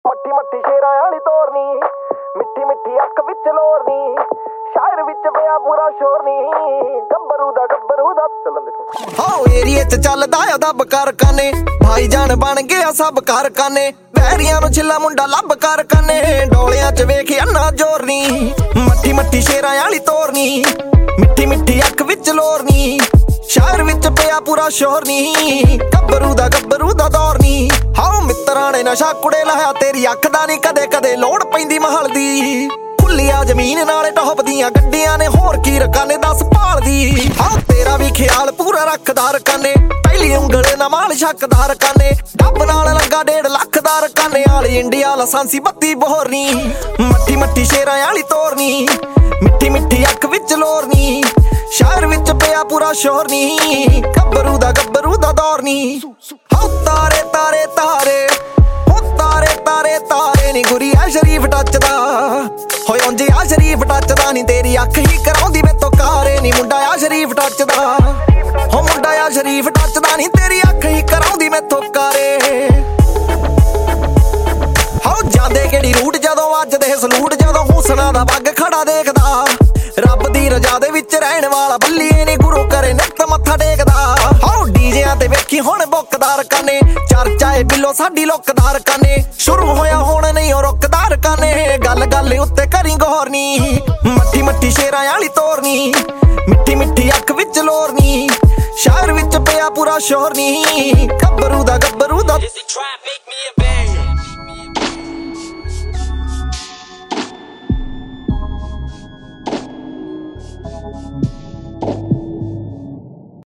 ਮੱਠੀ ਮੱਠੀ ਸ਼ੇਰਾਂ ਵਾਲੀ ਤੋਰਨੀ, ਮਿੱਠੀ ਮਿੱਠੀ ਅੱਖ ਵਿੱਚ ਲੋਰਨੀ, ਸ਼ਾਇਰ ਵਿੱਚ ਪਿਆ ਪੂਰਾ ਸ਼ੋਰ ਨੀ, ਗੱਭਰੂ ਦਾ ਚੱਲਣ ਦੇਖੋ ਹੋ ਏਰੀਏ ਚ ਚੱਲਦਾ ਆ ਦੱਬ ਕਾਰਖਾਨੇ, ਭਾਈ ਜਾਨ ਬਣ ਗਿਆ ਸਭ ਕਾਰਖਾਨੇ, ਵੈਰੀਆਂ ਨੂੰ ਛਿੱਲਾ ਮੁੰਡਾ ਲੱਭ ਕਾਰਖਾਨੇ, ਡੋਲਿਆਂ ਚ ਵੇਖ ਅੰਨਾ ਜ਼ੋਰ ਨੀ, ਮੱਠੀ ਮੱਠੀ ਸ਼ੇਰਾਂ ਵਾਲੀ ਤੋਰਨੀ, ਮਿੱਠੀ ਮਿੱਠੀ ਅੱਖ ਵਿੱਚ ਲੋਰਨੀ, ਸ਼ਹਿਰ ਵਿੱਚ ਪਿਆ ਪੂਰਾ ਸ਼ੋਰ ਨੀ, ਗੱਭਰੂ ਦਾ ਦੌਰ ਨੀ। ਹਾਓ ਮਿੱਤਰਾਂ ਨੇ ਨਸ਼ਾ ਕੁੜੇ ਲਾਇਆ, ਤੇਰੀ ਅੱਖ ਦਾ ਨੀ ਕਦੇ ਕਦੇ ਲੋੜ ਪੈਂਦੀ ਮਹਲ ਦੀ, ਖੁੱਲੀਆਂ ਜ਼ਮੀਨ ਨਾਲੇ ਟੌਪ ਦੀਆਂ ਗੱਡੀਆਂ ਨੇ, ਹੋਰ ਕੀ ਰਕਾਨੇ ਦੱਸ ਭਾਲਦੀ। ਹਾਓ ਤੇਰਾ ਵੀ ਖਿਆਲ ਪੂਰਾ ਰੱਖਦਾ ਰਕਾਨੇ, ਪਹਿਲੀ ਉਂਗਲੇ ਨਾ ਮਾਲ ਛੱਕਦਾ ਰਕਾਨੇ, ਡੱਬ ਨਾਲ ਲੱਗਾ 1.5 ਲੱਖ ਦਾ ਰਕਾਨੇ, ਵਾਲੀ ਇੰਡੀਆ ਲਾਇਸੈਂਸੀ 32 ਬੋਹਰਨੀ, ਮੱਠੀ ਮੱਠੀ ਸ਼ੇਰਾਂ ਵਾਲੀ ਤੋਰਨੀ, ਮਿੱਠੀ ਮਿੱਠੀ ਅੱਖ ਵਿੱਚ ਲੋਰਨੀ, ਸ਼ਹਿਰ ਵਿੱਚ ਪਿਆ ਪੂਰਾ ਸ਼ੋਰ ਨੀ, ਗੱਭਰੂ ਦਾ ਦੌਰ ਨੀ। ਹਾਓ ਤਾਰੇ ਤਾਰੇ ਤਾਰੇ, ਹੋ ਤਾਰੇ ਤਾਰੇ ਤਾਰੇ ਨੀ, ਗੁਰੀ ਆ ਸ਼ਰੀਫ ਟੱਚਦਾ ਹੋਏ ਉਂਝ ਆ ਸ਼ਰੀਫ ਟੱਚਦਾ ਨੀ, ਤੇਰੀ ਅੱਖ ਹੀ ਕਰਾਉਂਦੀ ਮੈਥੋਂ ਕਾਰੇ ਨੀ, ਮੁੰਡਾ ਆ ਸ਼ਰੀਫ ਟੱਚਦਾ ਹੋ ਮੁੰਡਾ ਆ ਸ਼ਰੀਫ ਟੱਚਦਾ ਨੀ, ਤੇਰੀ ਅੱਖ ਹੀ ਕਰਾਉਂਦੀ ਮੈਥੋਂ ਕਾਰੇ। ਹਾਓ ਜਾਂਦੇ ਕਿਹੜੀ ਰੂਟ ਜਦੋਂ ਵੱਜਦੇ ਸਲੂਟ, ਜਦੋਂ ਹੁਸਨਾ ਦਾ ਬੱਗ ਖੜਾ ਦੇਖਦਾ, ਰੱਬ ਦੀ ਰਜਾ ਦੇ ਵਿੱਚ ਰਹਿਣ ਵਾਲਾ ਬੱਲੀਏ ਨੀ, ਗੁਰੂ ਕਰੇ ਨਿੱਤ ਮੱਥਾ ਟੇਕਦਾ। ਹਾਓ ਡੀਜਿਆਂ ਤੇ ਵੇਖੀ ਹੁਣ ਬੁੱਕਦਾਰ ਕਾਨੇ, ਚਰਚਾ ਏ ਬਿੱਲੋ ਸਾਡੀ ਲੁੱਕਦਾਰ ਕਾਨੇ, ਸ਼ੁਰੂ ਹੋਇਆ ਹੁਣ ਨਹੀਂ ਉਹ ਰੁਕਦਾਰ ਕਾਨੇ, ਗੱਲ ਉੱਤੇ ਕਰੀ ਗੌਰ ਨੀ, ਮੱਠੀ ਮੱਠੀ ਸ਼ੇਰਾਂ ਵਾਲੀ ਤੋਰਨੀ, ਮਿੱਠੀ ਮਿੱਠੀ ਅੱਖ ਵਿੱਚ ਲੋਰਨੀ, ਸ਼ਹਿਰ ਵਿੱਚ ਪਿਆ ਪੂਰਾ ਸ਼ੋਰ ਨੀ, ਗੱਭਰੂ ਦਾ